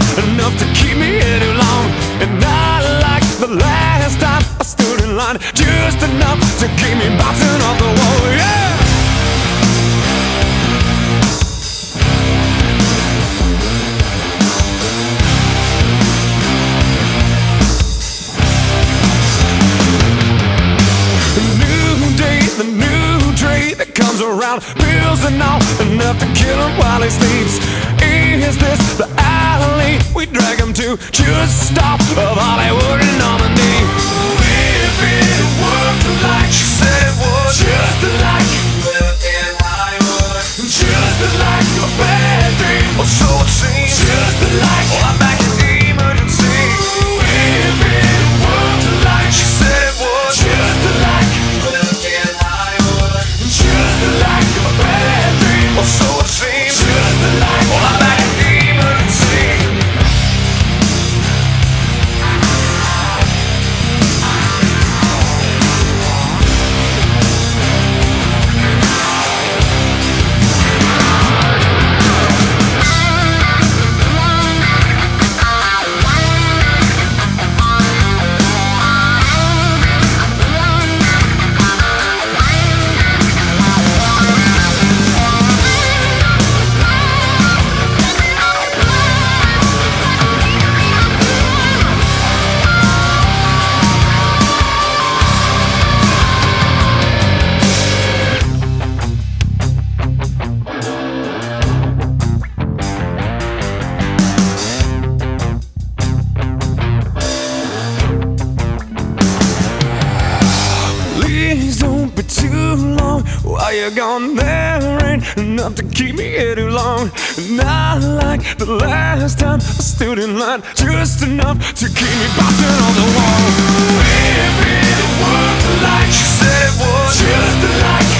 enough to keep me here too long. And not like the last time I stood in line, just enough to keep me bouncing off the wall. Yeah. The new day that comes around, pills and all, enough to kill him while he sleeps. Is this the alley we drag him to? Just stop of Hollywood and Normandy. If it worked like she said it would, just like in Hollywood, just like a bad dream, or so it seems. Just like I'm back in the emergency. If it worked like she said it would, just like a bad dream, or so it seems. Just like I'm back in the emergency. While you're gone, there ain't enough to keep me here too long. Not like the last time I stood in line, just enough to keep me bouncing on the wall. If it worked like she said it would, just like